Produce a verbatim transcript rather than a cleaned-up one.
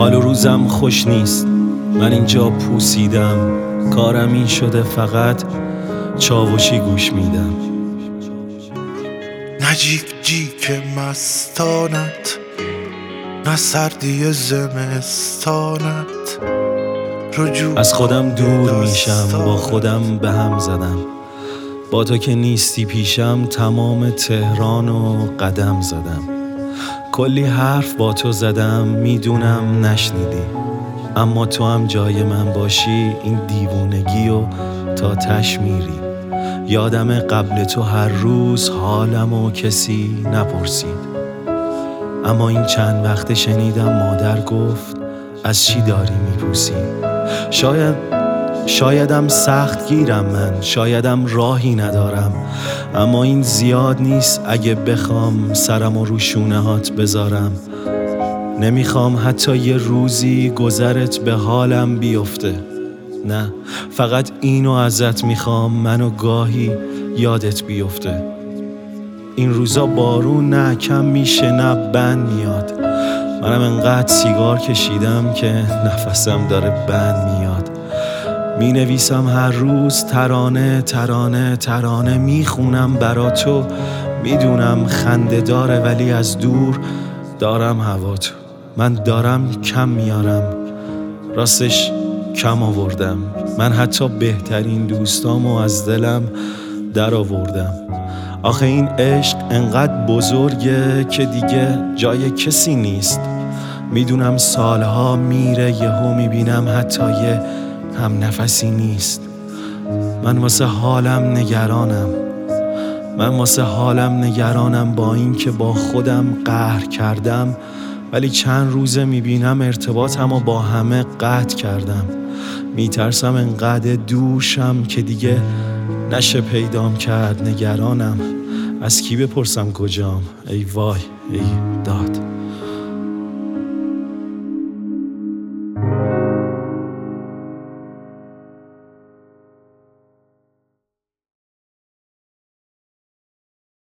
حال و روزم خوش نیست، من اینجا پوسیدم، کارم این شده فقط چاوشی گوش میدم. نه جیک جیک مستانت، نه سردی زمستانت. از خودم دور میشم، با خودم به هم زدم. با تو که نیستی پیشم تمام تهران و قدم زدم. کلی حرف با تو زدم، میدونم نشنیدی، اما تو هم جای من باشی این دیوونگی و تا تش میری. یادم قبل تو هر روز حالم و کسی نپرسید، اما این چند وقت شنیدم مادر گفت از چی داری میپوسی. شاید شایدم سخت گیرم من، شایدم راهی ندارم، اما این زیاد نیست اگه بخوام سرم و رو شونه هات بذارم. نمیخوام حتی یه روزی گذرت به حالم بیفته، نه فقط اینو ازت میخوام منو گاهی یادت بیفته. این روزا بارون نه کم میشه نه بند میاد، منم انقدر سیگار کشیدم که نفسم داره بند میاد. می نویسم هر روز ترانه ترانه ترانه، میخونم برا تو، میدونم خنده داره ولی از دور دارم هواتو. من دارم کم میارم، راستش کم آوردم، من حتی بهترین دوستامو از دلم در آوردم. آخه این عشق انقدر بزرگه که دیگه جای کسی نیست. میدونم سالها میره یهو میبینم حتی یه هم نفسی نیست. من واسه حالم نگرانم، من واسه حالم نگرانم با این که با خودم قهر کردم، ولی چند روزه میبینم ارتباطمو با همه قطع کردم. میترسم انقدر دوشم که دیگه نشه پیدام کرد. نگرانم از کی بپرسم کجام، ای وای ای داد.